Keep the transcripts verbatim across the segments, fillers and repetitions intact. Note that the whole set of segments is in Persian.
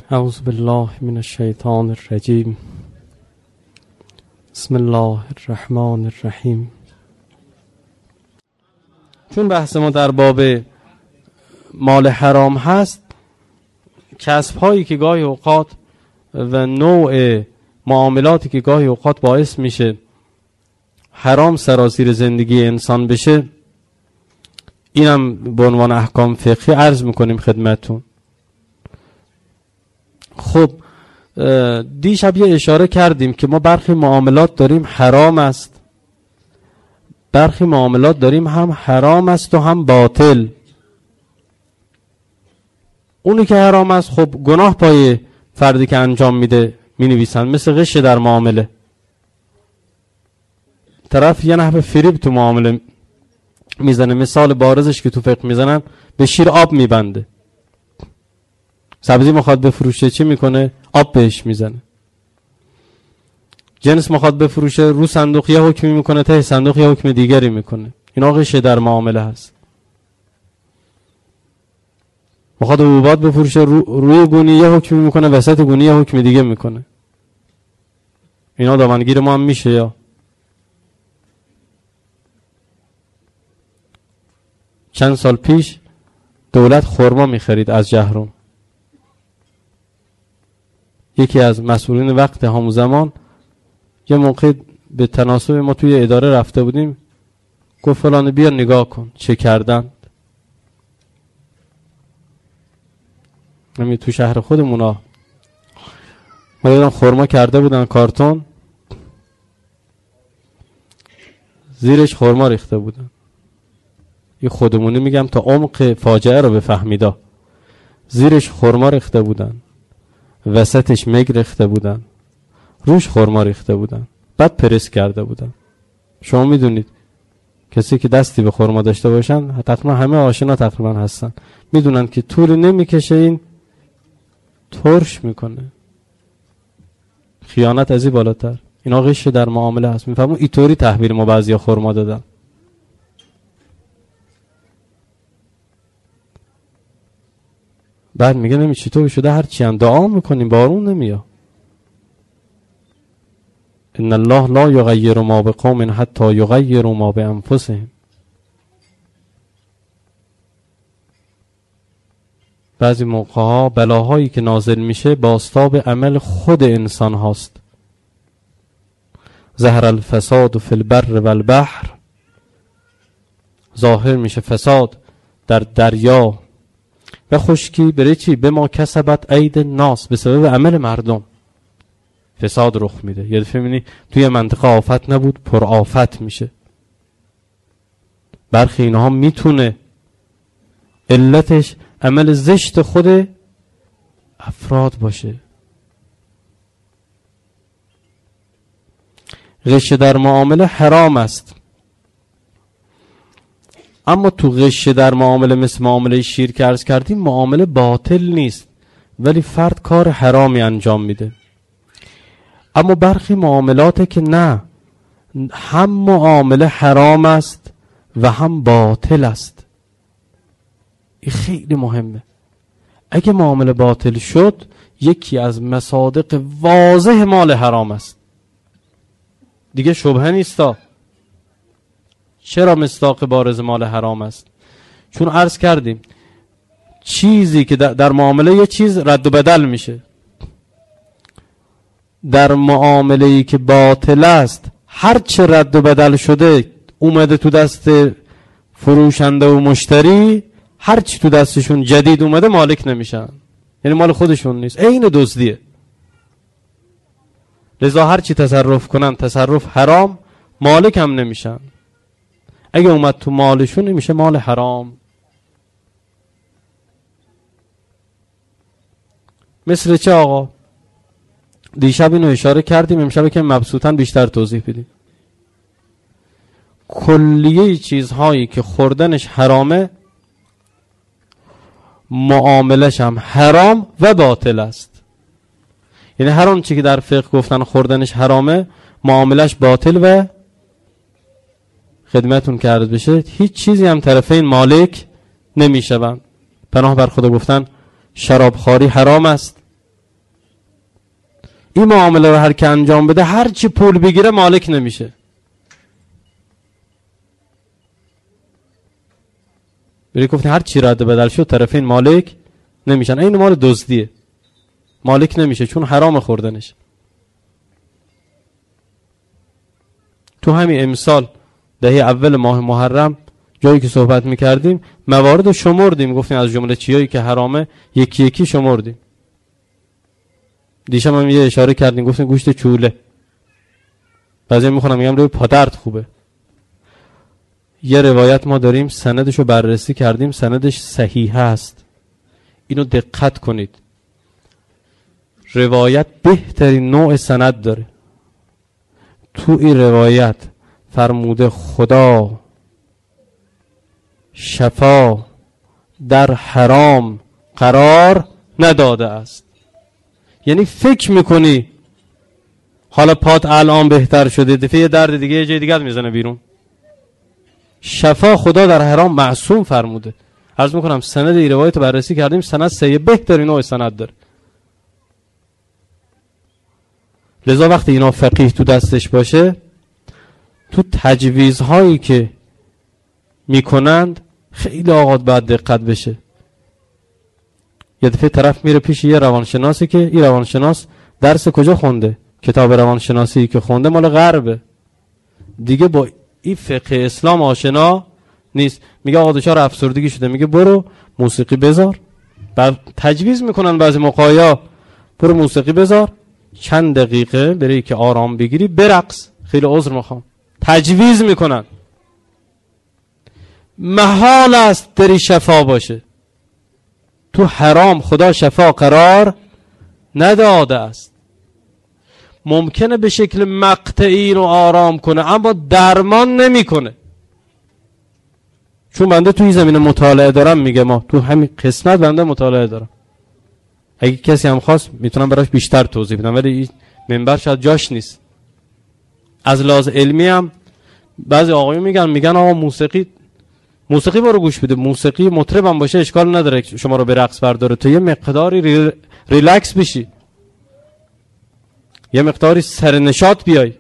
اعوذ بالله من الشیطان الرجیم. بسم الله الرحمن الرحیم. چون بحث ما در باب مال حرام هست، کسب هایی که گاهی اوقات و نوع معاملاتی که گاهی اوقات باعث میشه حرام سراسیر زندگی انسان بشه، اینم به عنوان احکام فقهی عرض میکنیم خدمتون. خب دیشب یه اشاره کردیم که ما برخی معاملات داریم حرام است، برخی معاملات داریم هم حرام است و هم باطل. اونی که حرام است خب گناه پای فردی که انجام میده می نویسن، مثل غش در معامله. طرف یه نحو فریب تو معامله میزنه، مثال بارزش که تو فقه میزنن، به شیر آب میبنده. سبزی مخواد بفروشه چی میکنه؟ آب بهش میزنه. جنس مخواد بفروشه، رو صندوق یه حکمی میکنه، ته صندوق یه حکم دیگری میکنه. اینا غش در معامله هست. مخواد حبوبات بفروشه، رو روی گونی یه حکمی میکنه، وسط گونی یه حکم دیگه میکنه. اینا دامنگیر ما هم میشه. یا چند سال پیش دولت خرما میخرید از جهرم. یکی از مسئولین وقت همون زمان یه موقع به تناسب ما توی اداره رفته بودیم، گفت فلان بیا نگاه کن چه کردن. همین تو شهر خودمونا ما دیدم خرما کرده بودن کارتون، زیرش خرما ریخته بودن. یه خودمونی میگم تا عمق فاجعه رو بفهمیدا. زیرش خرما ریخته بودن، وسطش مگ ریخته بودن، روش خرما ریخته بودن، بعد پرس کرده بودن. شما میدونید کسی که دستی به خرما داشته باشن، تقریبا همه آشنا تقریبا هستن، میدونن که طول نمیکشه این ترش میکنه. خیانت از این بالاتر. اینا غش در معامله هست. میفهمون اینطوری تحویل ما بعضیا خرما دادن. بعد میگه نمی چطور شده هر چی هم دعا میکنیم بارون نمیاد. ان الله لا یغیر ما بقوم حتی یغیروا ما بانفسهم. بعضی موقع ها بلاهایی که نازل میشه بازتاب عمل خود انسان هاست. ظهر الفساد فی البر و البحر. ظاهر میشه فساد در دریا و خشکی. برای چی؟ به ما کسبت اید الناس، به سبب عمل مردم فساد رخ میده. یه دفعه میبینی توی منطقه آفت نبود پر آفت میشه. برخی اینها میتونه علتش عمل زشت خود افراد باشه. غش در معامله حرام است، اما تو غش در معامله مثل معامله شیر که عرض کردیم معامله باطل نیست، ولی فرد کار حرامی انجام میده. اما برخی معاملاته که نه، هم معامله حرام است و هم باطل است. این خیلی مهمه. اگه معامله باطل شد، یکی از مصادیق واضح مال حرام است، دیگه شبهه نیستا. چرا مصداق بارز مال حرام است؟ چون عرض کردیم چیزی که در معامله یه چیز رد و بدل میشه. در معامله‌ای که باطل است، هر چه رد و بدل شده اومده تو دست فروشنده و مشتری، هر چی تو دستشون جدید اومده مالک نمیشن، یعنی مال خودشون نیست، عین دزدیه. لذا هر چی تصرف کنن تصرف حرام، مالک هم نمیشن. اگه اومد تو مالشون میشه مال حرام. مثل چه آقا؟ دیشب اینو اشاره کردیم، امشب که مبسوطن بیشتر توضیح بدیم. کلیه چیزهایی که خوردنش حرامه، معاملش هم حرام و باطل است. یعنی هر اون چی که در فقه گفتن خوردنش حرامه، معاملش باطل و خدمتون کرده بشه هیچ چیزی هم طرفین مالک نمیشوند. پناه بر خدا گفتن شرابخواری حرام است، این معامله رو هر که انجام بده هر چی پول بگیره مالک نمیشه. بری گفتین هر چی رد بدل شد طرفین مالک نمیشن. این مال دزدیه، مالک نمیشه چون حرام خوردنش. تو همین امسال دهه اول ماه محرم جایی که صحبت میکردیم موارد رو شمردیم، گفتیم از جمله چیایی که حرامه یکی یکی شمردیم. دیشب هم یه اشاره کردیم گفتیم گوشت چوله، بعضی میخونم میگم روی پادرد خوبه. یه روایت ما داریم سندشو بررسی کردیم، سندش صحیح است، اینو دقت کنید. روایت بهترین نوع سند داره. تو این روایت فرموده خدا شفا در حرام قرار نداده است. یعنی فکر میکنی حالا پات الان بهتر شده، دفعه یه درد دیگه یه جای دیگه میزنه بیرون. شفا خدا در حرام معصوم فرموده. عرض میکنم سند این روایت بررسی کردیم، سند سه بهترین نوع سند داره. لذا وقتی اینا فقیه تو دستش باشه، تو تجویزهایی که میکنند خیلی آقاد باید دقت بشه. یه دفعه طرف میره پیش یه روانشناسی که این روانشناس درس کجا خونده؟ کتاب روانشناسی که خونده مال غربه، دیگه با این فقه اسلام آشنا نیست. میگه آقا دچار افسردگی شده، میگه برو موسیقی بذار. بعد تجویز میکنن بعضی موقعا برو موسیقی بذار چند دقیقه بری که آرام بگیری برقص. خیلی عذر میخوام، تجویز میکنن. محال است دری شفا باشه. تو حرام خدا شفا قرار نداده است. ممکنه به شکل مقطعی رو آرام کنه اما درمان نمیکنه. چون بنده توی زمینه مطالعه دارم، میگه ما تو همین قسمت بنده مطالعه دارم. اگه کسی هم خواست میتونم براش بیشتر توضیح بدم، ولی این منبر شاید جاش نیست. از لحاظ علمی هم بعضی آقایون میگن میگن آقا موسیقی موسیقی برو گوش بده، موسیقی مطرب هم باشه اشکال نداره شما رو به رقص برداره، تو یه مقداری ری... ریلکس بشی، یه مقداری سرنشاط بیای.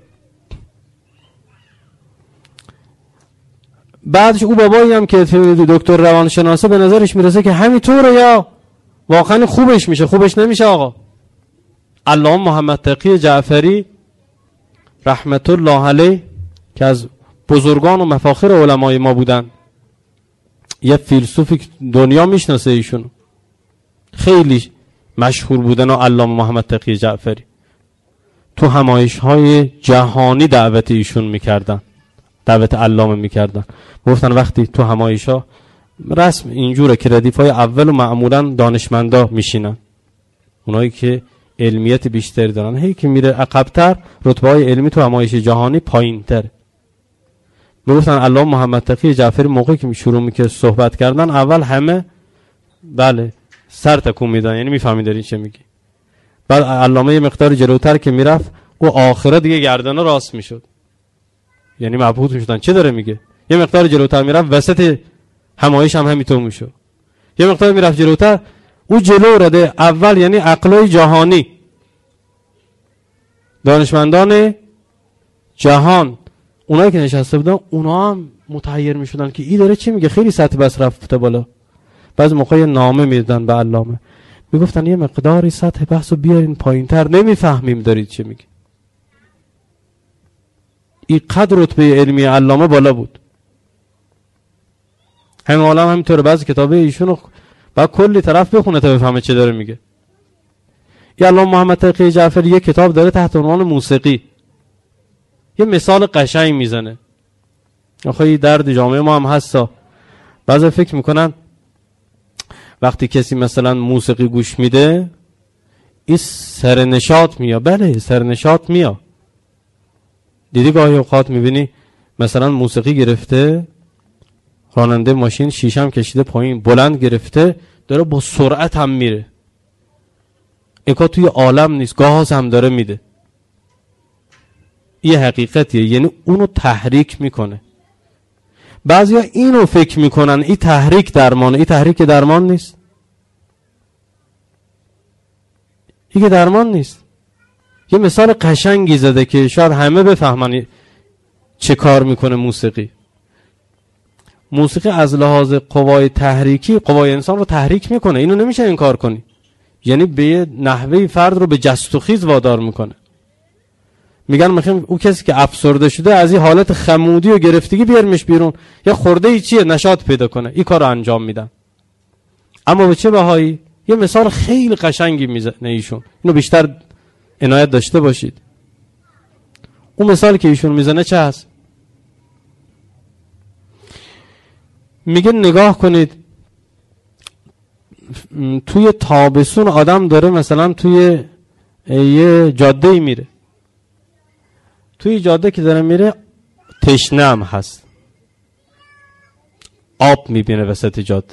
بعدش او بابایی هم که دکتر روانشناسه به نظرش میرسه که همینطوره یا واقعا خوبش میشه. خوبش نمیشه آقا. علامه محمد تقی جعفری رحمت الله علیه که از بزرگان و مفاخر علمای ما بودن، یه فیلسوفی دنیا میشناسه ایشون، خیلی مشهور بودن، و علامه محمد تقی جعفری تو همایش های جهانی دعوت ایشون میکردن، دعوت علامه میکردن. گفتن وقتی تو همایش ها رسم اینجوره که ردیف های اول و معمولا دانشمندا میشینن، اونایی که علمیت بیشتری دارن. هی که میره عقب‌تر رتبه های علمی تو همایش جهانی پایین‌تر. میگفتن علامه محمد تقی جعفری موقعی که شروع میکرد صحبت کردن اول همه بله سر تکون میدن، یعنی میفهمیدن این چه میگی. بعد علامه یه مقدار جلوتر که میرفت و آخره دیگه گردنه راست میشد، یعنی مبهوت میشدن چه داره میگه. یه مقدار جلوتر میرفت وسط همایش هم همینطور میشد. یه مقدار میرفت جلوتر او جلو رده اول، یعنی عقلای جهانی، دانشمندان جهان، اونایی که نشسته بودن اونا هم متحیر میشدن که این داره چی میگه، خیلی سطح بس رفته بالا. بعضی موقع نامه میدادن به علامه میگفتن یه مقداری سطح بحثو بیارین پایینتر، نمیفهمیم دارید چی میگه. این قدر رتبه علمی علامه بالا بود. همین عالم همینطوره، بعضی کتابه ایشونو بعد کلی طرف بخونه تا بفهمه چه داره میگه. یا علامه محمد تقی جعفری یه کتاب داره تحت عنوان موسیقی، یه مثال قشنگ میزنه. آخه درد جامعه ما هم هستا. بعضی فکر میکنن وقتی کسی مثلا موسیقی گوش میده این سرنشاط میاد. بله سرنشاط میاد. دیدی گاهی اوقات میبینی مثلا موسیقی گرفته، راننده ماشین شیشم کشیده پایین بلند گرفته داره با سرعت هم میره، اینکا توی عالم نیست، گاز هم داره میده. یه حقیقتیه، یعنی اونو تحریک میکنه. بعضیا اینو فکر میکنن این تحریک درمانه، این تحریک درمان نیست، این که درمان نیست. یه مثال قشنگی زده که شاید همه بفهمن چه کار میکنه موسیقی. موسیقی از لحاظ قوای تحریکی قوای انسان رو تحریک میکنه، اینو نمیشه انکار کنی. یعنی به یه نحوه فرد رو به جست و خیز وادار میکنه. میگن میخوام او کسی که افسرده شده از این حالت خمودی و گرفتگی بیارمش بیرون، یا خورده ای چیه نشاط پیدا کنه، این کار رو انجام میدن. اما به چه بهایی؟ یه مثال خیلی قشنگی میزنه ایشون، اینو بیشتر عنایت داشته باشید. اون مثالی که ایشون میزنه چه هست؟ میگه نگاه کنید توی تابستون آدم داره مثلا توی یه جاده میره، توی جاده که داره میره تشنه هم هست، آب میبینه وسط جاده.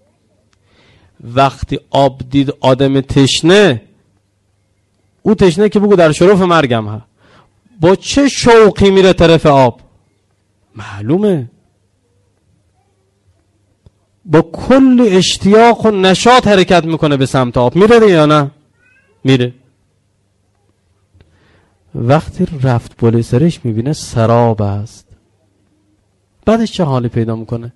وقتی آب دید آدم تشنه، او تشنه که بگو در شرف مرگم ها، با چه شوقی میره طرف آب؟ معلومه با کل اشتیاق و نشاط حرکت میکنه به سمت آب. میره یا نه؟ میره. وقتی رفت بالا سرش میبینه سراب است، بعدش چه حالی پیدا میکنه؟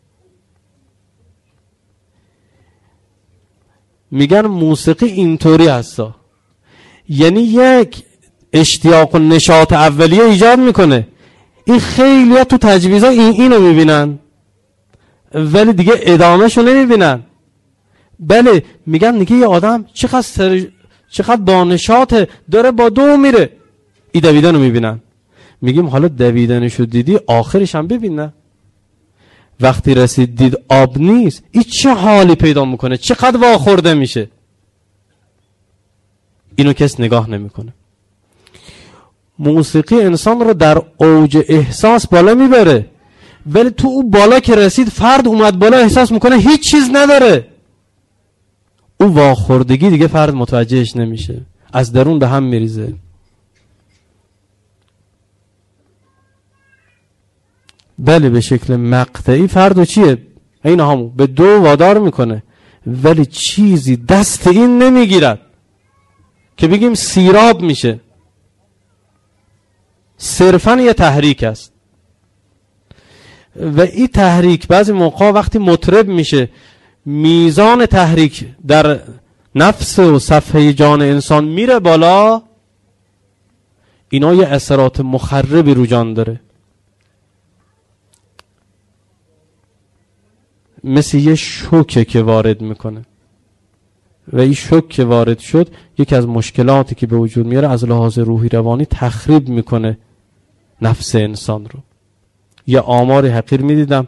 میگن موسیقی اینطوری هستا، یعنی یک اشتیاق و نشاط اولیه ایجاد میکنه. این خیلی ها تو تجویزها این اینو میبینن ولی دیگه ادامهشو نمیبینن. بله میگن دیگه یه آدم چقدر سر... چقدر با نشاطه، داره با دو میره، ای دویدنو میبینن. میگیم حالا دویدنشو دیدی، آخرش هم ببین نه. وقتی رسید دید آب نیست، این چه حالی پیدا میکنه، چقدر واخورده میشه. اینو کس نگاه نمیکنه. موسیقی انسان رو در اوج احساس بالا میبره، ولی تو او بالا که رسید فرد اومد بالا احساس میکنه هیچ چیز نداره. او واخوردگی دیگه فرد متوجهش نمیشه، از درون به هم میریزه. بله به شکل مقطعی فرد چیه؟ این همون به دو وادار میکنه، ولی چیزی دست این نمیگیرد که بگیم سیراب میشه. صرفاً یه تحریک است و این تحریک بعضی موقع وقتی مطرب میشه، میزان تحریک در نفس و صفحه جان انسان میره بالا، اینا یه اثرات مخربی رو جان داره. مثل یه شوکه که وارد میکنه و این شوک که وارد شد یکی از مشکلاتی که به وجود میاره از لحاظ روحی روانی تخریب میکنه نفس انسان رو. یه آمار حقیر میدیدم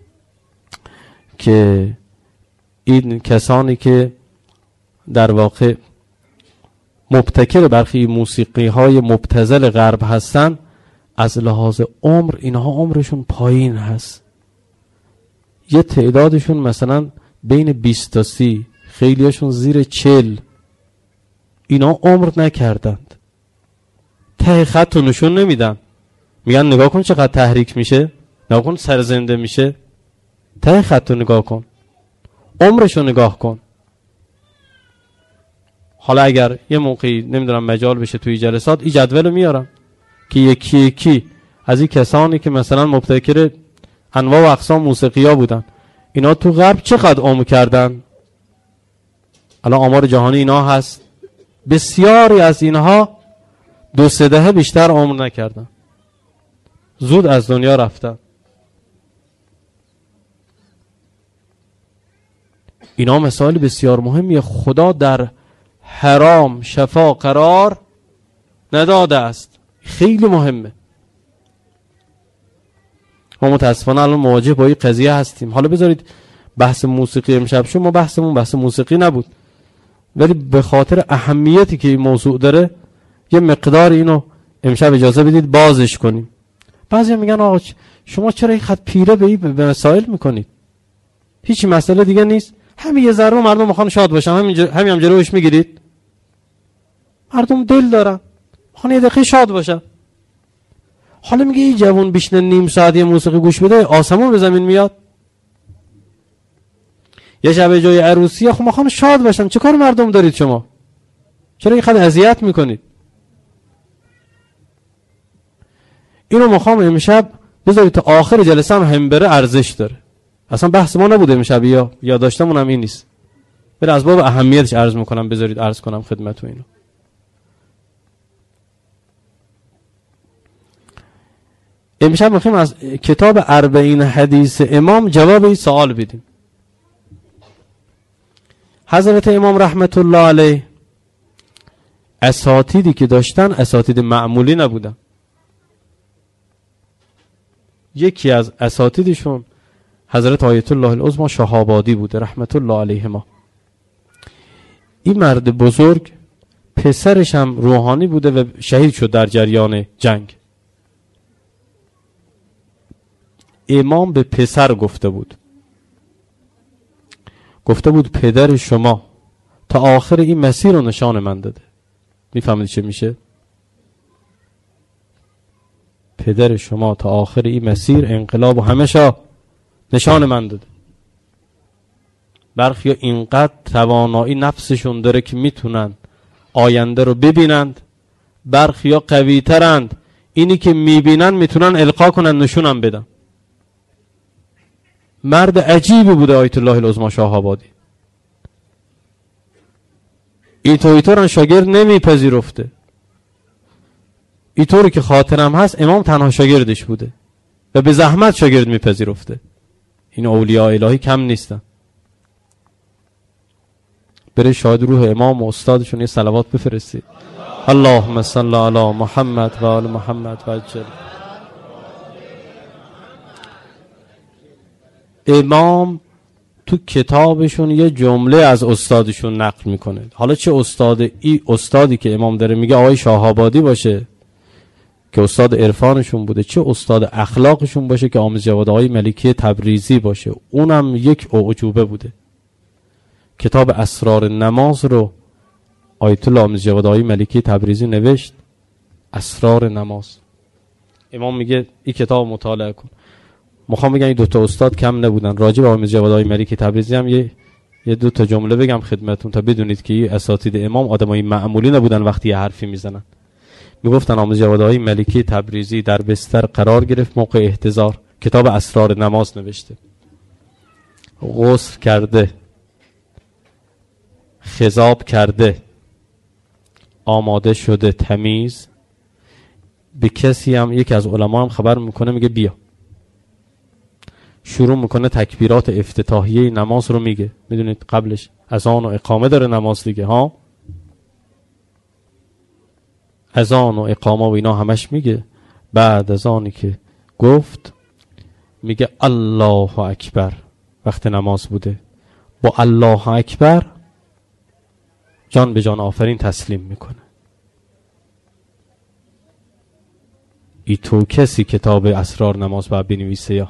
که این کسانی که در واقع مبتکر برخی موسیقی های مبتذل غرب هستن، از لحاظ عمر اینها عمرشون پایین هست. یه تعدادشون مثلا بین بیست تا سی، خیلیاشون زیر چل. اینا عمر نکردند، ته خط رو نشون نمیدن. میگن نگاه کن چقدر تحریک میشه، نگاه کن سرزنده میشه. ته خط رو نگاه کن، عمرش رو نگاه کن. حالا اگر یه موقعی نمیدونم مجال بشه توی جلسات این جدول رو میارم که یکی یکی از این کسانی که مثلا مبتکر انواع و اقسام موسیقی ها بودن، اینا تو غرب چقدر عمر کردن. الان آمار جهانی اینا هست، بسیاری از اینها دو سه دهه بیشتر عمر نکردن، زود از دنیا رفتن. اینا مثال بسیار مهمیه. خدا در حرام شفا قرار نداده است، خیلی مهمه. ما متاسفانه الان مواجه با این قضیه هستیم. حالا بذارید بحث موسیقی امشب شد، ما بحثمون بحث موسیقی نبود، ولی به خاطر اهمیتی که این موضوع داره یه مقدار اینو امشب اجازه بدید بازش کنیم. بعضی میگن آقا شما چرا این خط پیره به این به مسائل میکنید؟ هیچ مسئله دیگه نیست، همین یه ذره مردم میخوان شاد باشن، همین همین هم جلوش میگیرید. مردم دل دارن، میخوان یه دقیقه شاد باشن. حالا میگه این جوان بیشتر نیم ساعت یه موسیقی گوش بده آسمون به زمین میاد. یه شب جای عروسی، خب میخوان شاد باشن، چه کار مردم دارید شما؟ چرا اینقدر اذیت میکنید؟ اینو میخوام امشب بذارید تا آخر جلسه هم هم بره ارزش داره. اصلا بحث ما نبوده امشب، یا یادداشتمون هم این نیست، بره از باب اهمیتش عرض میکنم، بذارید عرض کنم خدمتتون اینو. امشب میخوایم از کتاب اربعین حدیث امام جواب این سوال بدیم. حضرت امام رحمت الله علیه اساتیدی که داشتن اساتید معمولی نبودن. یکی از اساتیدشون حضرت آیت الله العظمی شهابادی بوده رحمت الله علیهما. این مرد بزرگ پسرش هم روحانی بوده و شهید شد در جریان جنگ. امام به پسر گفته بود گفته بود پدر شما تا آخر این مسیر رو نشان من داده. میفهمید چه میشه؟ پدر شما تا آخر این مسیر انقلاب و همه نشان من داده. برخی اینقدر توانایی نفسشون داره که میتونن آینده رو ببینند، برخی قوی ترند، اینی که میبینن میتونن القا کنن نشونم بدن. مرد عجیبی بوده آیت الله العظمی شهابادی. اینطور شاگرد نمیپذیرفته. اینطوری که خاطرم هست امام تنها شاگردش بوده و به زحمت شاگرد میپذیرفته. این اولیاء الهی کم نیستن. بره شاهد روح امام و استادشون یه صلوات بفرستید. اللهم صل علی محمد و آل محمد و عجل. امام تو کتابشون یه جمله از استادشون نقل میکنه. حالا چه استاد ای استادی که امام داره میگه آقای شهابادی باشه که استاد عرفانشون بوده، چه استاد اخلاقشون باشه که آموز جواد آقای ملکی تبریزی باشه، اونم یک اعجوبه بوده. کتاب اسرار نماز رو آیت الله آموز جواد آقای ملکی تبریزی نوشت. اسرار نماز. امام میگه این کتاب مطالعه کن. میخوام بگم این دو تا استاد کم نبودن. راجع به آموز جواد آقای ملکی تبریزی هم یه یه دو تا جمله بگم خدمتتون تا بدونید که این اساتید امام آدمای معمولی نبودن. وقتی یه حرفی میزنن میگفتن آموز جواد آقای ملکی تبریزی در بستر قرار گرفت موقع احتضار، کتاب اسرار نماز نوشته، غسل کرده، خضاب کرده، آماده شده تمیز. به کسی هم یکی از علما هم خبر میکنه، میگه بیا. شروع میکنه تکبیرات افتتاحیه نماز رو میگه. میدونید قبلش اذان و اقامه داره نماز دیگه ها، اذان و اقامه و اینا همش میگه. بعد از آنی که گفت میگه الله اکبر. وقت نماز بوده، با الله اکبر جان به جان آفرین تسلیم میکنه. ای تو کسی کتاب اسرار نماز باید بنویسه یا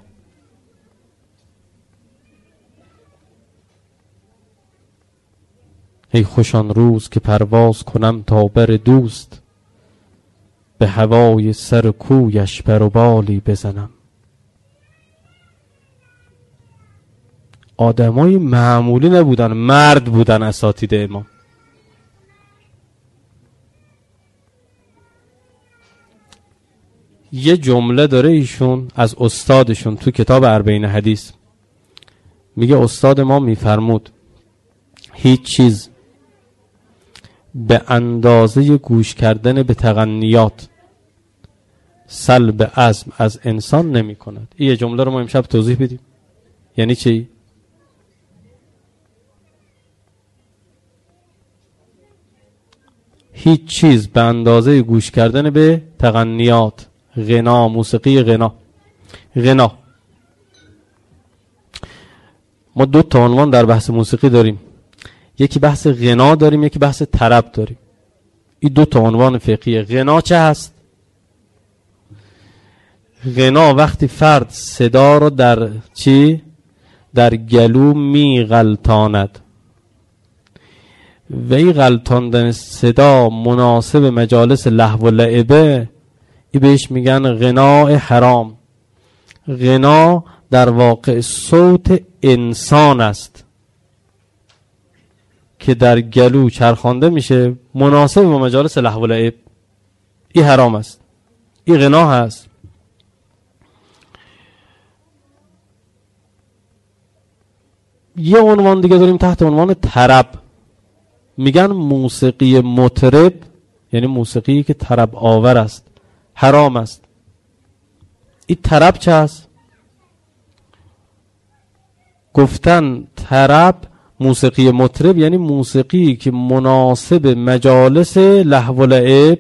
ای خوشان روز که پرواز کنم تا بر دوست، به هوای سر کویش پر و بالی بزنم. آدمای معمولی نبودن، مرد بودن اساتید امام. یه جمله داره ایشون از استادشون تو کتاب اربعین حدیث، میگه استاد ما میفرمود هیچ چیز به اندازه گوش کردن به تغنیات سلب عزم از انسان نمی کند. این یه جمله رو ما امشب توضیح بدیم. یعنی چی؟ هیچ چیز به اندازه گوش کردن به تغنیات، غنا، موسیقی غنا. غنا ما دو تا عنوان در بحث موسیقی داریم، یکی بحث غنا داریم، یکی بحث طرب داریم. این دو تا عنوان فقهی. غنا چه هست؟ غنا وقتی فرد صدا رو در چی؟ در گلو می غلطاند و این غلطاندن صدا مناسب مجالس لهو و لعبه، این بهش میگن غناء حرام. غنا در واقع صوت انسان است که در گلو چرخانده میشه مناسب با مجالس لهو و لعب. این حرام است، این غنا هست. یه عنوان دیگه داریم تحت عنوان طرب. میگن موسیقی مطرب یعنی موسیقی که طرب آور است، حرام است. این طرب چه است؟ گفتن طرب موسیقی مطرب یعنی موسیقی که مناسب مجالس لهو و لعب،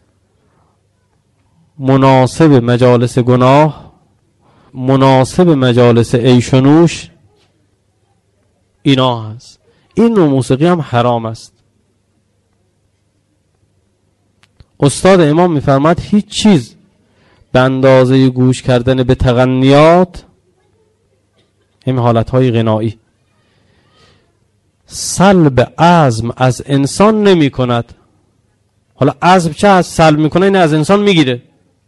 مناسب مجالس گناه، مناسب مجالس عیش و نوش، اینا هست. این نوع موسیقی هم حرام است. استاد امام میفرماد هیچ چیز به اندازه گوش کردن به تغنیات، همین حالتهای غنایی، سلب عزم از انسان نمی کند. حالا عزم چه از سلب میکنه؟ این از انسان میگیره.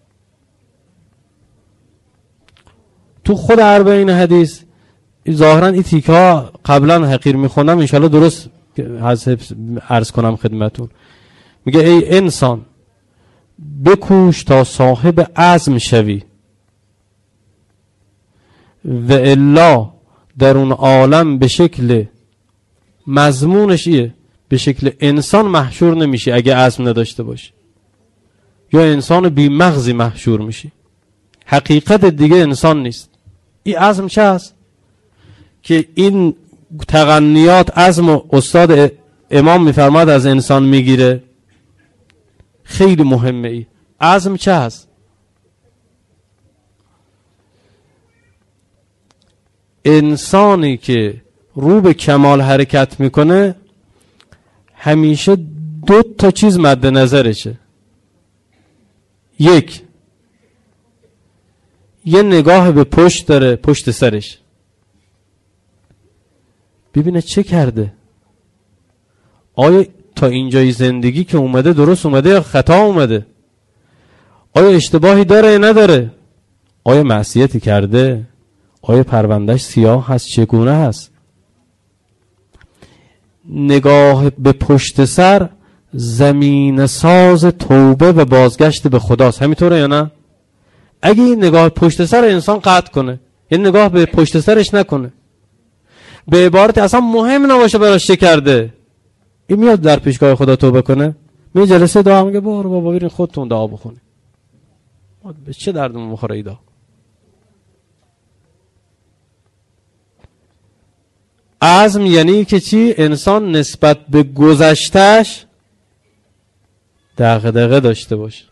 تو خود اربعین حدیث ظاهرا این تیکه ها قبلا حقیر میخوندم، انشالله درست عرض کنم خدمتون. میگه ای انسان بکوش تا صاحب عزم شوی و الا در اون عالم به شکل مضمونش ایه، به شکل انسان محشور نمیشی اگه عزم نداشته باشی، یا انسان بی مغزی محشور میشی. حقیقت دیگه انسان نیست. این عزم چه هست؟ که این تغنیات عزم استاد امام میفرماد از انسان میگیره. خیلی مهمه. ای عزم چه هست؟ انسانی که رو به کمال حرکت میکنه همیشه دو تا چیز مد نظرشه. یک، یه نگاه به پشت داره، پشت سرش، ببینه چه کرده، آیا تا اینجای زندگی که اومده درست اومده یا خطا اومده، آیا اشتباهی داره یا نداره، آیا معصیتی کرده، آیا پروندهش سیاه هست، چگونه هست. نگاه به پشت سر زمین ساز توبه و بازگشت به خداست. همینطوره یا نه؟ اگه این نگاه پشت سر انسان قطع کنه، یعنی نگاه به پشت سرش نکنه، به عبارت اصلا مهم نباشه براش چه کرده، این میاد در پیشگاه خدا توبه کنه، می جلسه دعا میگه برو بابا برین خودتون دعا بخونی، به چه دردمون میخوره ایدا. عزم یعنی که چی؟ انسان نسبت به گذشتهش دغدغه داشته باشه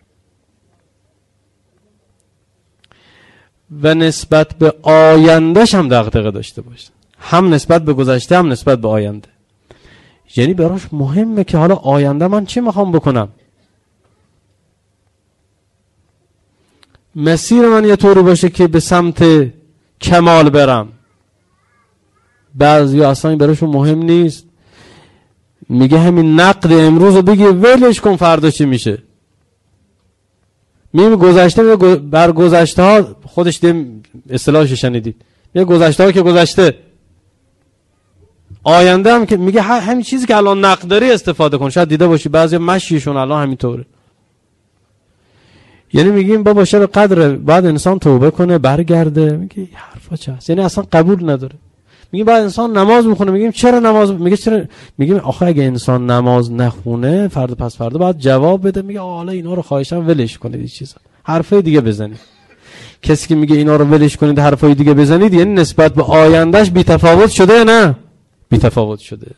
و نسبت به آیندهش هم دغدغه داشته باشه، هم نسبت به گذشته هم نسبت به آینده. یعنی براش مهمه که حالا آینده من چی میخوام بکنم، مسیر من یه طوری باشه که به سمت کمال برم. بعضی اصلا براشون مهم نیست، میگه همین نقد امروز رو بگی ولش کن فردا چی میشه. میگه گذشته بر گذشته ها، خودش دیم اصطلاحش شنیدید، میگه گذشته ها که گذشته، آینده هم که میگه همین چیزی که الان نقد داری استفاده کن. شاید دیده باشی بعضی مشیشون الان همینطوره. یعنی میگیم بابا شب قدر بعد انسان توبه کنه برگرده، میگه حرفا چه هست، یعنی اصلا قبول نداره. میگیم بعد انسان نماز میخونه، میگیم چرا نماز، میگه چرا، میگیم آخه اگه انسان نماز نخونه فردا پس فردا بعد جواب بده، میگه حالا اینا رو خواهشام ولش کنید، این چیزا حرفای دیگه بزنید. کسی که میگه اینا رو ولش کنید حرفای دیگه بزنید، یعنی نسبت به آیندهش بی تفاوت شده یا نه؟ بی تفاوت شده.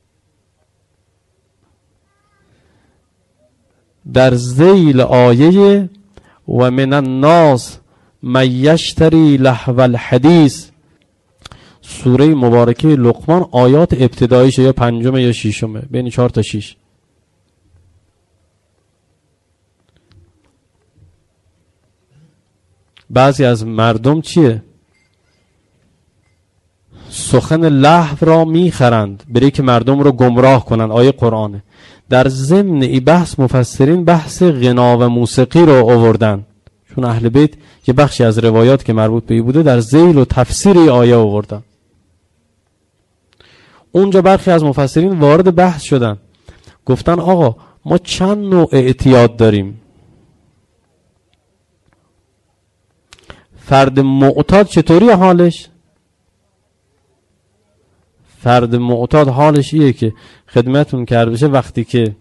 در ذیل آیه و من الناس من یشتری لهو الحدیث، سوره مبارکه لقمان، آیات ابتداییش یا پنجم یا ششمه، بین چهار تا شش. بعضی از مردم چیه؟ سخن لهو را میخرند برای که مردم رو گمراه کنند. آیه قرآنه. در ضمن ای بحث مفسرین بحث غنا و موسیقی رو آوردن، چون اهل بیت یه بخشی از روایات که مربوط به ای بوده در ذیل و تفسیر ای آیه آوردن. اونجا برخی از مفسرین وارد بحث شدن، گفتن آقا ما چند نوع اعتیاد داریم. فرد معتاد چطوری حالش؟ فرد معتاد حالش ایه که خدمتون کرده بشه وقتی که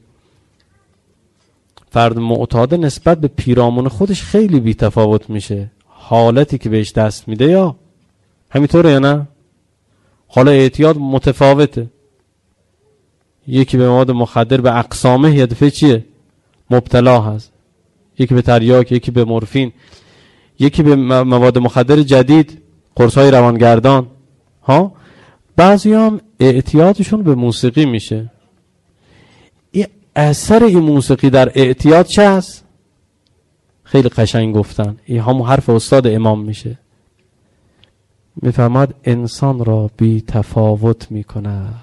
فرد معتاد نسبت به پیرامون خودش خیلی بی تفاوت میشه، حالتی که بهش دست میده یا همینطوره یا نه؟ حالا اعتیاد متفاوته، یکی به مواد مخدر به اقسامه یه دفعه چیه؟ مبتلا هست، یکی به تریاک، یکی به مورفین، یکی به مواد مخدر جدید، قرص‌های روانگردان ها. بعضی هم اعتیادشون به موسیقی میشه. این اثر این موسیقی در اعتیاد چه هست؟ خیلی قشنگ گفتن، این همون حرف استاد امام میشه، میفهمد انسان را بی تفاوت میکند.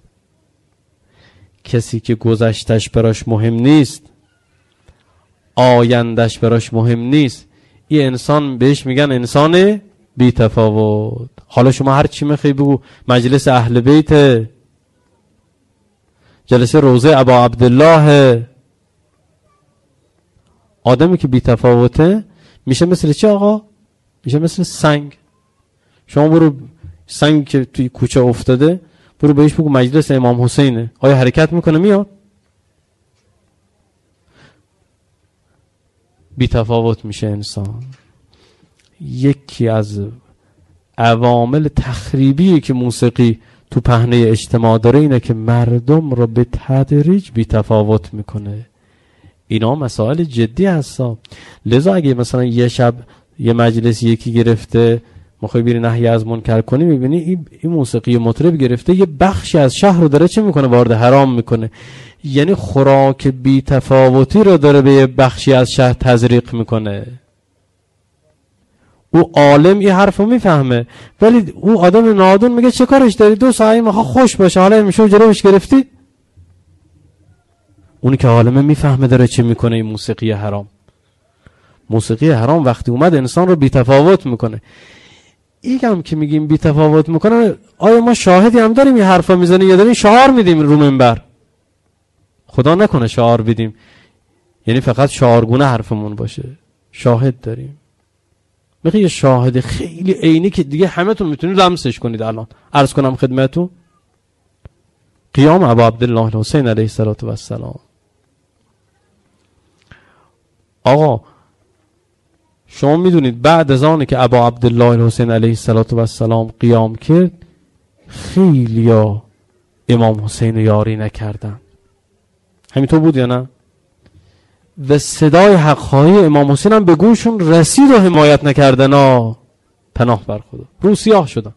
کسی که گذشتش براش مهم نیست، آیندش براش مهم نیست، این انسان بهش میگن انسان بی تفاوت. حالا شما هر چی میخوای بگو، مجلس اهل بیت، جلسه روضه ابا عبدالله، آدمی که بی تفاوته میشه مثل چه آقا؟ میشه مثل سنگ. شما برو سنگ که توی کوچه افتاده برو بهش بگو مجلس امام حسینه، آیا حرکت میکنه؟ میاد؟ بی تفاوت میشه انسان. یکی از عوامل تخریبی که موسیقی تو پهنه اجتماع داره اینه که مردم رو به تدریج بی تفاوت میکنه. اینا مسائل جدی هستا. لذا اگه مثلا یه شب یه مجلس یکی گرفته میخوای بری نهی از منکر کنی، میبینی این موسیقی مطرب گرفته یه بخشی از شهر رو داره چه میکنه؟ وارد حرام میکنه. یعنی خوراک بی تفاوتی رو داره به یه بخشی از شهر تزریق میکنه. او عالم این حرف رو میفهمه، ولی او آدم نادون میگه چه کارش داری؟ دو ساعت میخواه خوش باشه، حالا میشه جلوش گرفتی؟ اونی که عالمه میفهمه داره چه میکنه. این موسیقی حرام، موسیقی حرام وقتی اومد انسان رو بی تفاوت میکنه. این هم که میگیم بی تفاوت میکنه، آیا ما شاهدی هم داریم این حرفا میزنیم یا داریم شعار میدیم رو منبر؟ خدا نکنه شعار بدیم، یعنی فقط شعارگونه حرفمون باشه. شاهد داریم. میگه یه شاهد خیلی عینی که دیگه همتون میتونید لمسش کنید. الان عرض کنم خدمتتون قیام ابا عبدالله الحسین علیه السلام. آقا شما میدونید بعد از آنی که ابا عبدالله الحسین علیه السلام قیام کرد، خیلیا امام حسین یاری نکردن. همینطور بود یا نه؟ و صدای حق‌خواهی امام حسین هم به گوشون رسید و حمایت نکردن. ها پناه بر خدا، رو سیاه شدن.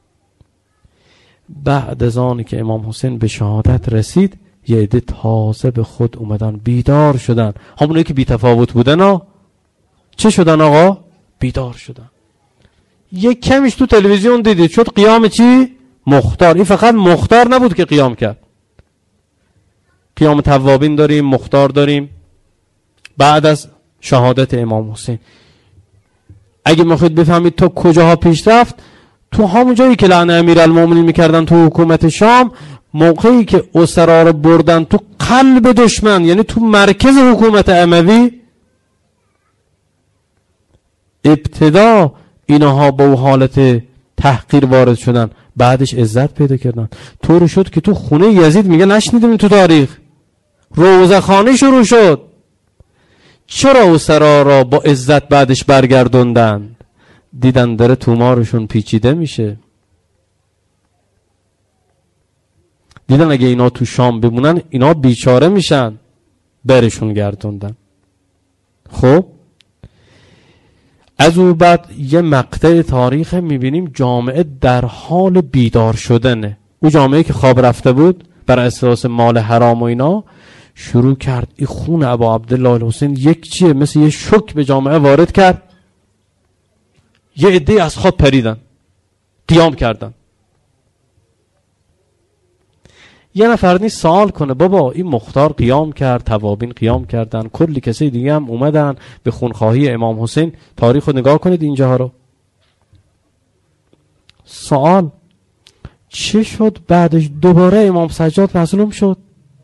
بعد از آنی که امام حسین به شهادت رسید، یه عده تازه به خود اومدن، بیدار شدن. همونایی که بی تفاوت بودن ها چه شدن آقا؟ بیدار شدن. یک کمیش تو تلویزیون دیدید شد قیام چی؟ مختار. این فقط مختار نبود که قیام کرد، قیام توابین داریم، مختار داریم بعد از شهادت امام حسین. اگه میخواید بفهمید تا کجاها پیش رفت، تو همون جایی که لعن امیرالمومنین میکردن تو حکومت شام، موقعی که اسرا رو بردن تو قلب دشمن، یعنی تو مرکز حکومت اموی، ابتدا اینها با حالت تحقیر وارد شدن، بعدش عزت پیدا کردن. طور شد که تو خونه یزید میگه نشنیدیم تو تاریخ روزه خانه شروع شد. چرا اسرا را با عزت بعدش برگردوندن؟ دیدن داره تومارشون پیچیده میشه، دیدن اگه اینا تو شام بمونن اینا بیچاره میشن، برشون گردوندن. خب از اون بعد یه مقطع تاریخ میبینیم جامعه در حال بیدار شدنه. اون جامعه که خواب رفته بود بر اساس مال حرام و اینا، شروع کرد این خون ابا عبدالله الحسین یک چیه، مثل یه شوک به جامعه وارد کرد. یه عده از خواب پریدن، قیام کردن. یه نفر نیست سوال کنه بابا این مختار قیام کرد، توابین قیام کردن، کلی کسی دیگه هم اومدن به خونخواهی امام حسین. تاریخ رو نگاه کنید اینجاها رو. سوال چه شد بعدش؟ دوباره امام سجاد مظلوم شد.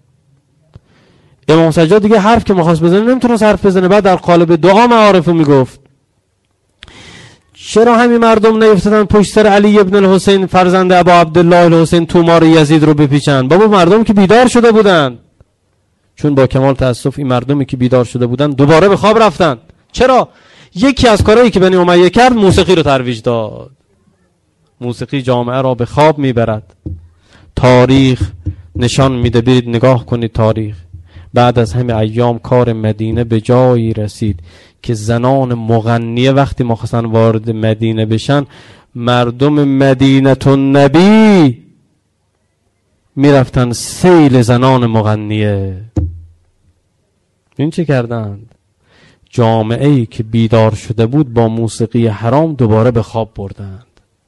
امام سجاد دیگه حرف که می‌خواست بزنه نمیتونست حرف بزنه، بعد در قالب دعا معارف رو میگفت. چرا همین مردم نیفتادن پشت سر علی ابن الحسین فرزند ابا عبدالله الحسین تومار یزید رو بپیچن؟ بابا مردم که بیدار شده بودن. چون با کمال تأسف این مردمی که بیدار شده بودن دوباره به خواب رفتن. چرا؟ یکی از کارهایی که بنی امیه کرد موسیقی رو ترویج داد. موسیقی جامعه را به خواب میبرد. تاریخ نشان میده، برید نگاه کنید تاریخ. بعد از همه ایام کار مدینه به جایی رسید که زنان مغنیه وقتی مخواستن وارد مدینه بشن، مردم مدینه النبی میرفتن سیل زنان مغنیه. این چه کردند؟ جامعه ای که بیدار شده بود با موسیقی حرام دوباره به خواب بردند.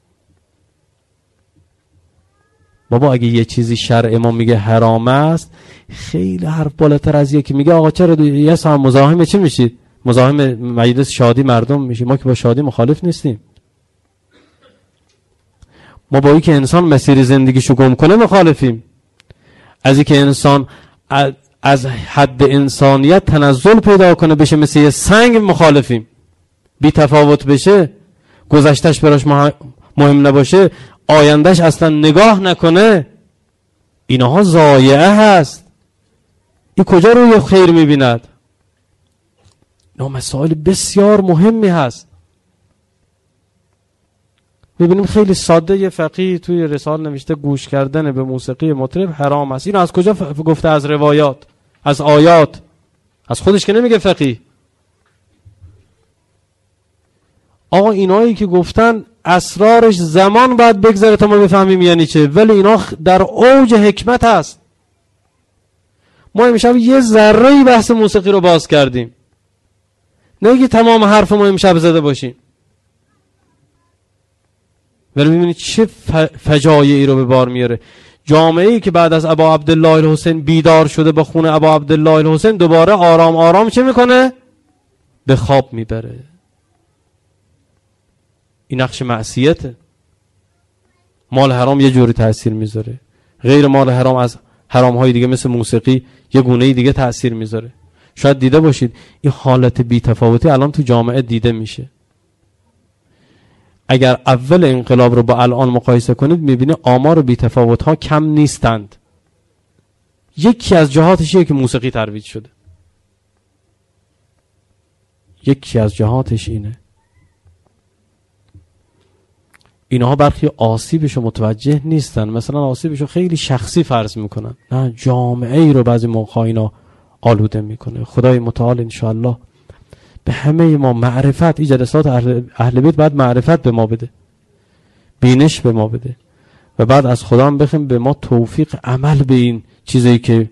بابا اگه یه چیزی شرع ما میگه حرام است، خیلی حرف بالاتر از یکی میگه آقا چرا یه ساعت مزاحم چی میشید؟ مزاحم مجلس شادی مردم میشید. ما که با شادی مخالف نیستیم. ما با اینکه انسان مسیر زندگیشو گم کنه مخالفیم. از اینکه انسان از حد انسانیت تنزل پیدا کنه بشه مثل یه سنگ مخالفیم. بی تفاوت بشه، گذشتش براش مهم نباشه، آیندهش اصلا نگاه نکنه، اینها ضایعه هست. این کجا روی خیر میبیند؟ اینا مسائل بسیار مهمی هست. میبینیم خیلی ساده یه فقیه توی رساله نوشته گوش کردن به موسیقی مطرب حرام است. اینو از کجا ف... گفته؟ از روایات، از آیات، از خودش که نمیگه فقیه. آقا اینایی که گفتن اسرارش زمان باید بگذره تا ما بفهمیم یعنی چه، ولی اینا در اوج حکمت هست. ما امشب یه ذره بحث موسیقی رو باز کردیم، نه که تمام حرف ما امشب زده باشیم، ولی ببینید چه فجایعی رو به بار میاره. جامعه‌ای که بعد از ابا عبدالله الحسین بیدار شده با خون ابا عبدالله الحسین دوباره آرام آرام چه میکنه؟ به خواب میبره. این نقش معصیته. مال حرام یه جوری تأثیر میذاره، غیر مال حرام از حرام های دیگه مثل موسیقی یه گونه دیگه تأثیر میذاره. شاید دیده باشید این حالت بی‌تفاوتی الان تو جامعه دیده میشه. اگر اول انقلاب رو با الان مقایسه کنید میبینید آمار بی‌تفاوت ها کم نیستند. یکی از جهاتش اینه که موسیقی ترویج شده. یکی از جهاتش اینه. اینها برخی آسیبشو متوجه نیستن، مثلا آسیبشو خیلی شخصی فرض میکنن، نه جامعه ای رو بعضی موقع اینا آلوده میکنه. خدای متعال انشاءالله به همه ما معرفت، این جلسات اهل بیت بعد معرفت به ما بده، بینش به ما بده، و بعد از خدا هم بخیم به ما توفیق عمل به این چیزی که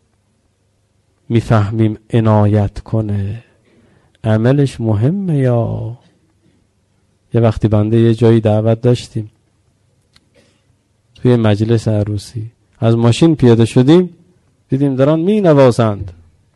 میفهمیم عنایت کنه. عملش مهمه. یا یه وقتی بنده یه جایی دعوت داشتیم توی مجلس عروسی، از ماشین پیاده شدیم دیدیم دارن می نوازند،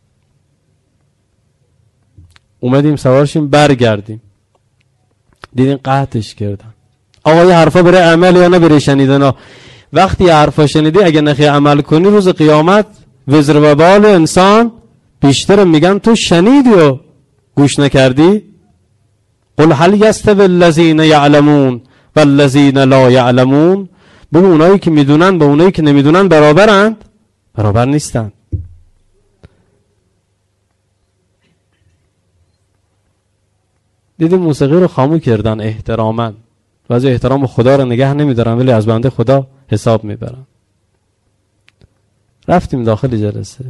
اومدیم سوارشیم برگردیم دیدیم قطعش کردن. آقا یه حرفا بره عمل یا نه بره شنیدن؟ وقتی یه حرفا شنیدی اگه نخی عمل کنی روز قیامت وزر و بال انسان بیشتر. میگن تو شنیدی و گوش نکردی. قل هل یستوی الذین یعلمون والذین لا یعلمون. بگو اونایی که میدونن با اونایی که نمیدونن برابرند؟ برابر نیستن. دیدیم موسیقی رو خاموش کردن احتراما، و از احترام خدا رو نگه نمیدارن ولی از بنده خدا حساب میبرن. رفتیم داخل جلسه،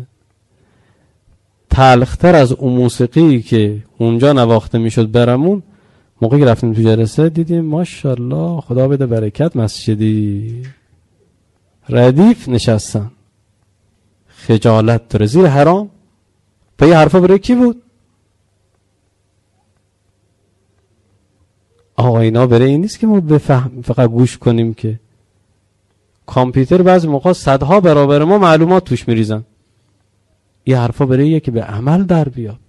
تلختر از اون موسیقی که اونجا نواخته میشد برامون، موقعی که رفتیم تو جلسه دیدیم ماشاءالله خدا بده برکت مسجدی ردیف نشستن. خجالت داره زیر حرام. پا یه حرفا برای کی بود؟ آقا اینا برای این نیست که ما بفهم فقط گوش کنیم، که کامپیوتر بعضی موقع صدها برابر ما معلومات توش میریزن. این حرفا برای که به عمل در بیاد.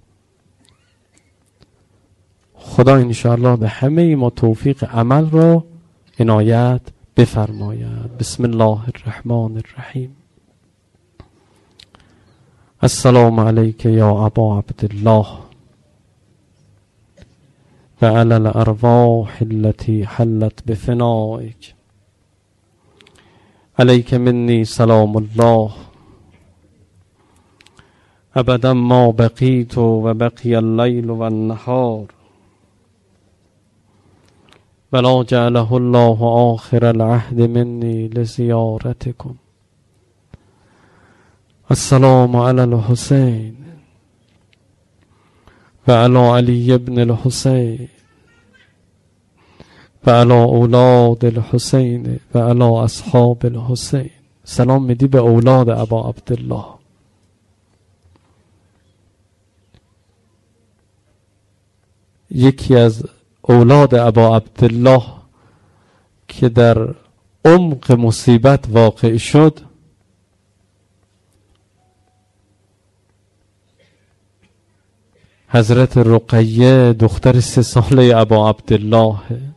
خدا انشاءالله به همه ما توفیق عمل را عنایت بفرماید. بسم الله الرحمن الرحیم. السلام علیک یا ابا عبدالله. وعلى الأرواح التي حلت بفنائك عليك مني سلام الله أبدا ما بقيت وبقي الليل والنهار ولا جعله الله آخر العهد مني لزيارتكم. السلام على الحسين وعلى علي بن الحسين وعلى اولاد الحسین وعلى اصحاب الحسین. سلام میدی به اولاد ابا عبدالله. یکی از اولاد ابا عبدالله که در عمق مصیبت واقع شد حضرت رقیه دختر سه ساله ابا عبدالله.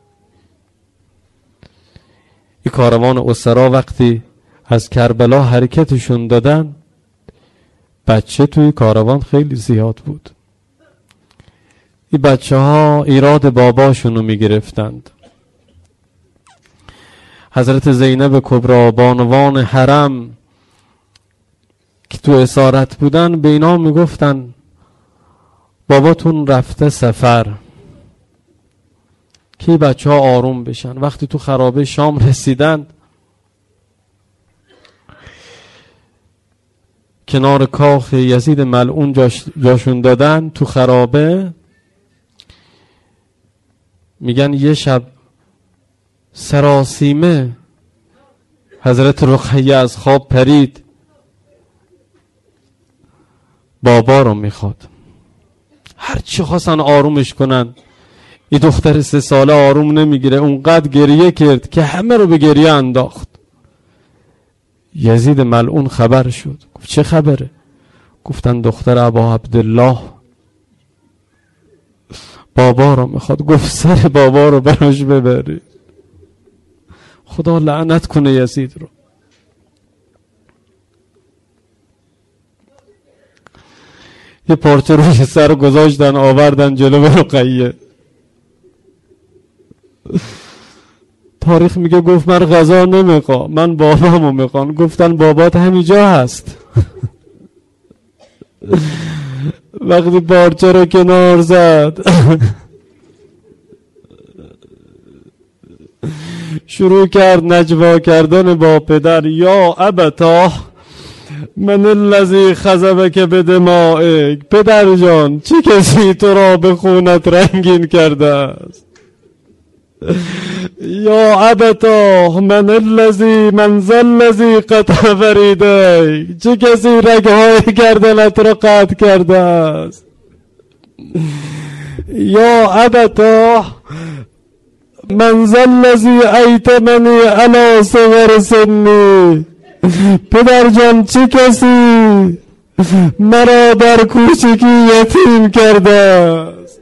این کاروان اسرا وقتی از کربلا حرکتشون دادن بچه توی کاروان خیلی زیاد بود. این بچه ها ایراد باباشونو میگرفتند. حضرت زینب کبرا بانوان حرم که تو اسارت بودن به اینا میگفتن باباتون رفته سفر که بچه ها آروم بشن. وقتی تو خرابه شام رسیدن کنار کاخ یزید ملعون جاش جاشون دادن تو خرابه، میگن یه شب سراسیمه حضرت رقیه از خواب پرید بابا رو میخواد. هر چی خواستن آرومش کنن این دختر سه ساله آروم نمیگیره، اونقدر گریه کرد که همه رو به گریه انداخت. یزید ملعون خبر شد، گفت چه خبره؟ گفتن دختر ابا عبدالله بابا رو میخواد. گفت سر بابا رو براش ببری. خدا لعنت کنه یزید رو. یه پارچه روی سر گذاشتن آوردن جلو رقیه. تاریخ میگه گفت من غذا نمیخوام، من بابامو میخوام. گفتن بابات همینجا هست. وقتی پارچه رو کنار زد شروع کرد نجوا کردن با پدر. یا ابتا من الذی خضبک بدمائک. پدر جان چه کسی تو را به خونت رنگین کرده است؟ یا ابتا من الذی من ذا الذی قطع فریدیک. چه کسی رگهای گردنت را قطع کرده است؟ یا ابتا من ذا الذی ایتمنی علی صغر سنی. پدر جان چه کسی مرا در کوچکی یتیم کرده است؟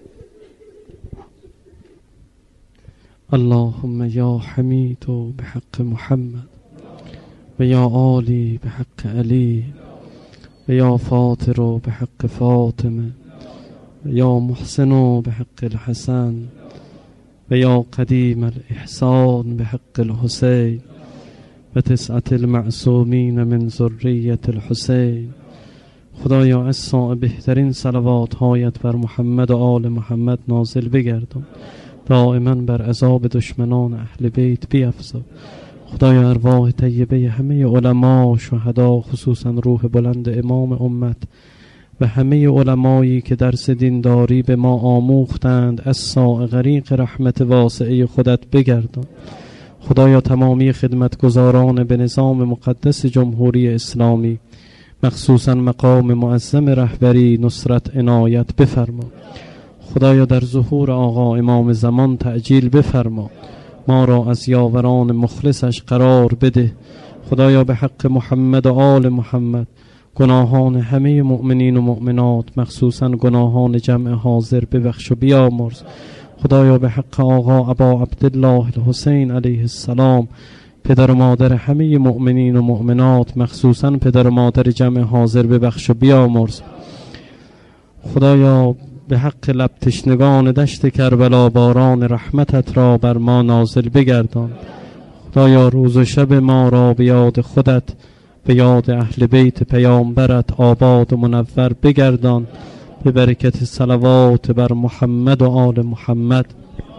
اللهم یا حمید بحق محمد و یا آلی بحق علی و یا فاطر بحق فاطمه و یا محسن بحق الحسن و یا قدیم الاحسان بحق الحسین و تسعت المعصومین من ذریة الحسین. خدایا از ساعه بهترین صلوات هایت بر محمد و آل محمد نازل بگردان، دائما بر عذاب دشمنان اهل بیت بیفزا. خدایا ارواح طیبه همه علما، شهدا، خصوصا روح بلند امام امت و همه علمایی که درس دینداری به ما آموختند از ساعه غریق رحمت واسعه خودت بگردان. خدایا تمامی خدمتگزاران به نظام مقدس جمهوری اسلامی، مخصوصا مقام معظم رهبری، نصرت عنایت بفرما. خدایا در ظهور آقا امام زمان تعجیل بفرما. ما را از یاوران مخلصش قرار بده. خدایا به حق محمد و آل محمد گناهان همه مؤمنین و مؤمنات، مخصوصا گناهان جمع حاضر ببخش و بیامرز. خدایا به حق آقا ابا عبدالله الحسین علیه السلام، پدر و مادر همه مؤمنین و مؤمنات، مخصوصا پدر و مادر جمع حاضر ببخش و بیامرز. خدایا به حق لب تشنگان دشت کربلا باران رحمتت را بر ما نازل بگردان. خدایا روز و شب ما را به یاد خودت، به یاد اهل بیت پیامبرت آباد و منور بگردان. به برکت صلوات بر محمد و آل محمد.